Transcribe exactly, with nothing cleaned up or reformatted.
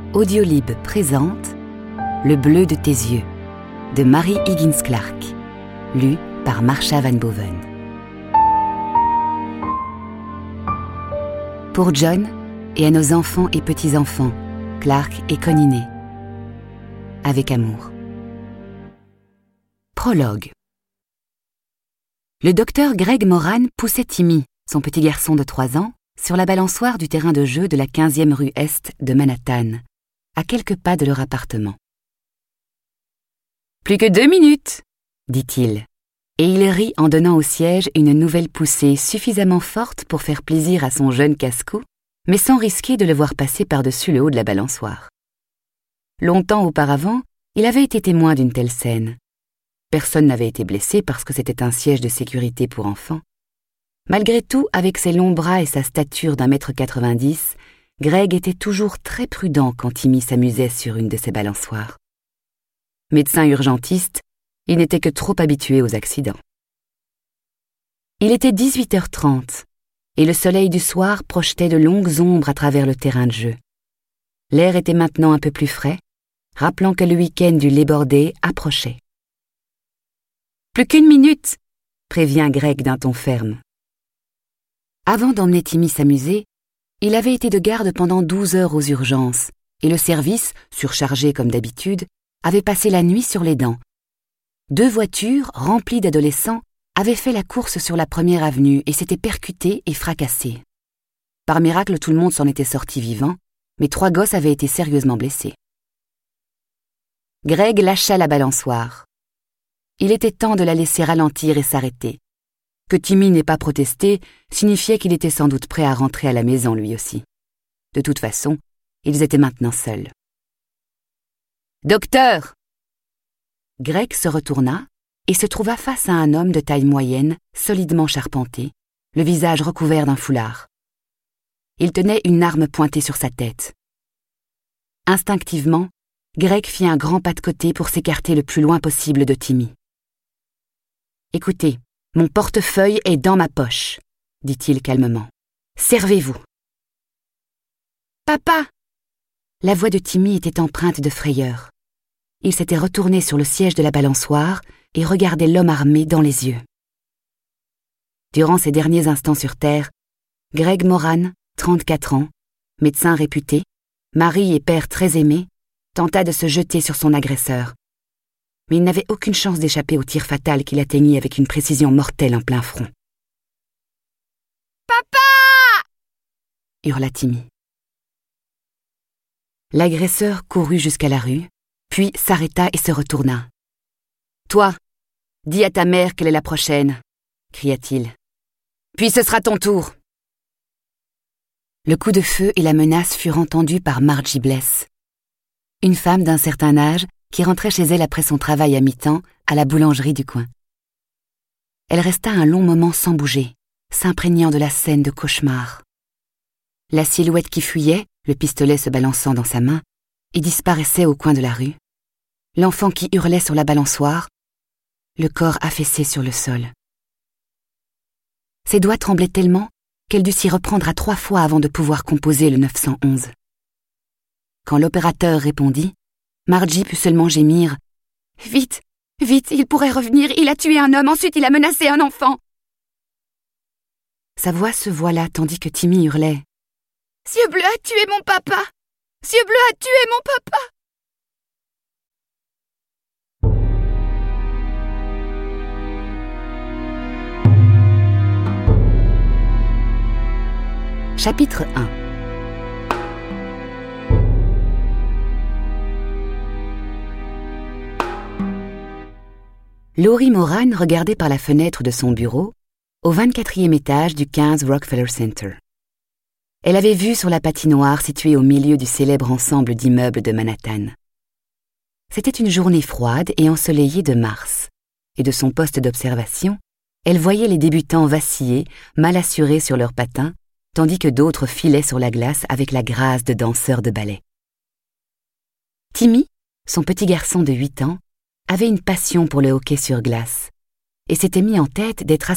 Audiolib présente Le bleu de tes yeux de Mary Higgins Clark, lu par Marsha Van Boven. Pour John et à nos enfants et petits-enfants, Clark et Coniné. Avec amour. Prologue. Le docteur Greg Moran poussait Timmy, son petit garçon de trois ans, sur la balançoire du terrain de jeu de la quinzième rue Est de Manhattan, à quelques pas de leur appartement. « Plus que deux minutes !» dit-il, et il rit en donnant au siège une nouvelle poussée suffisamment forte pour faire plaisir à son jeune casse-cou, mais sans risquer de le voir passer par-dessus le haut de la balançoire. Longtemps auparavant, il avait été témoin d'une telle scène. Personne n'avait été blessé parce que c'était un siège de sécurité pour enfants. Malgré tout, avec ses longs bras et sa stature d'un mètre quatre-vingt-dix, Greg était toujours très prudent quand Timmy s'amusait sur une de ses balançoires. Médecin urgentiste, il n'était que trop habitué aux accidents. Il était dix-huit heures trente, et le soleil du soir projetait de longues ombres à travers le terrain de jeu. L'air était maintenant un peu plus frais, rappelant que le week-end du Labor Day approchait. « Plus qu'une minute !» prévient Greg d'un ton ferme. Avant d'emmener Timmy s'amuser, il avait été de garde pendant douze heures aux urgences, et le service, surchargé comme d'habitude, avait passé la nuit sur les dents. Deux voitures, remplies d'adolescents, avaient fait la course sur la première avenue et s'étaient percutées et fracassées. Par miracle, tout le monde s'en était sorti vivant, mais trois gosses avaient été sérieusement blessés. Greg lâcha la balançoire. Il était temps de la laisser ralentir et s'arrêter. Que Timmy n'ait pas protesté signifiait qu'il était sans doute prêt à rentrer à la maison lui aussi. De toute façon, ils étaient maintenant seuls. « Docteur !» Greg se retourna et se trouva face à un homme de taille moyenne, solidement charpenté, le visage recouvert d'un foulard. Il tenait une arme pointée sur sa tête. Instinctivement, Greg fit un grand pas de côté pour s'écarter le plus loin possible de Timmy. « Écoutez, mon portefeuille est dans ma poche, » dit-il calmement. « Servez-vous. » « Papa !» La voix de Timmy était empreinte de frayeur. Il s'était retourné sur le siège de la balançoire et regardait l'homme armé dans les yeux. Durant ses derniers instants sur Terre, Greg Moran, trente-quatre ans, médecin réputé, mari et père très aimé, tenta de se jeter sur son agresseur. Mais il n'avait aucune chance d'échapper au tir fatal qu'il atteignit avec une précision mortelle en plein front. « Papa !» hurla Timmy. L'agresseur courut jusqu'à la rue, puis s'arrêta et se retourna. « Toi, dis à ta mère qu'elle est la prochaine !» cria-t-il. « Puis ce sera ton tour !» Le coup de feu et la menace furent entendus par Margie Bless, une femme d'un certain âge qui rentrait chez elle après son travail à mi-temps à la boulangerie du coin. Elle resta un long moment sans bouger, s'imprégnant de la scène de cauchemar. La silhouette qui fuyait, le pistolet se balançant dans sa main, et disparaissait au coin de la rue, l'enfant qui hurlait sur la balançoire, le corps affaissé sur le sol. Ses doigts tremblaient tellement qu'elle dut s'y reprendre à trois fois avant de pouvoir composer le neuf cent onze. Quand l'opérateur répondit, Margie put seulement gémir. « Vite, vite, il pourrait revenir, il a tué un homme, ensuite il a menacé un enfant !» Sa voix se voila tandis que Timmy hurlait. « Cieux bleu a tué mon papa! Cieux bleu a tué mon papa! » Chapitre un. Laurie Moran regardait par la fenêtre de son bureau, au vingt-quatrième étage du quinze Rockefeller Center. Elle avait vu sur la patinoire située au milieu du célèbre ensemble d'immeubles de Manhattan. C'était une journée froide et ensoleillée de mars, et de son poste d'observation, elle voyait les débutants vaciller, mal assurés sur leurs patins, tandis que d'autres filaient sur la glace avec la grâce de danseurs de ballet. Timmy, son petit garçon de huit ans, avait une passion pour le hockey sur glace et s'était mis en tête d'être